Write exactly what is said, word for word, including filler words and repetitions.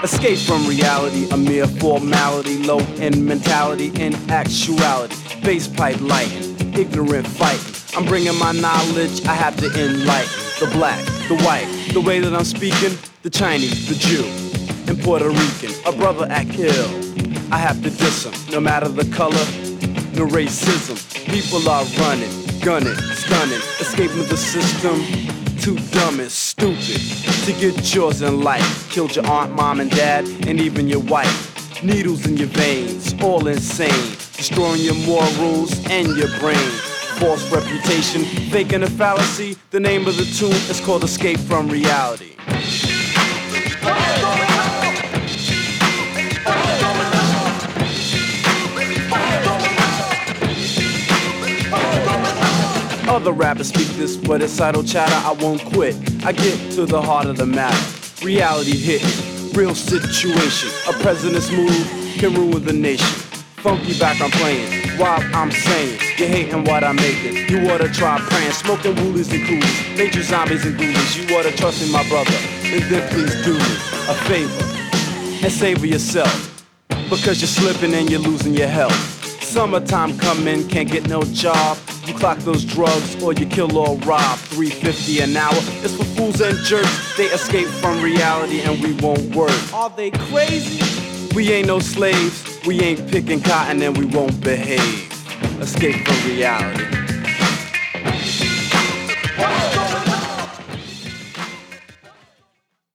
Escape from reality, a mere formality, low in mentality, in actuality. Bass pipe lighting, ignorant fighting. I'm bringing my knowledge, I have to enlighten. The black, the white, the way that I'm speaking, the Chinese, the Jew, and Puerto Rican, a brother act ill. I have to diss him, no matter the color, no racism. People are running, gunning, stunning, escaping the system. Too dumb and stupid to get yours in life. Killed your aunt, mom, and dad, and even your wife. Needles in your veins, all insane, destroying your morals and your brain. False reputation, faking a fallacy. The name of the tune is called Escape from Reality. Other rappers speak this, but it's idle chatter. I won't quit. I get to the heart of the matter. Reality hitting, real situation. A president's move can ruin the nation. Funky background playing while I'm saying you're hating what I'm making. You oughta try praying, smoking woolies and coolies, major zombies and ghoulies. You oughta trust in my brother, and then please do me a favor and savor yourself, because you're slipping and you're losing your health. Summertime coming, can't get no job. You clock those drugs or you kill or rob. three fifty an hour, it's for fools and jerks. They escape from reality and we won't work. Are they crazy? We ain't no slaves. We ain't picking cotton and we won't behave. Escape from reality.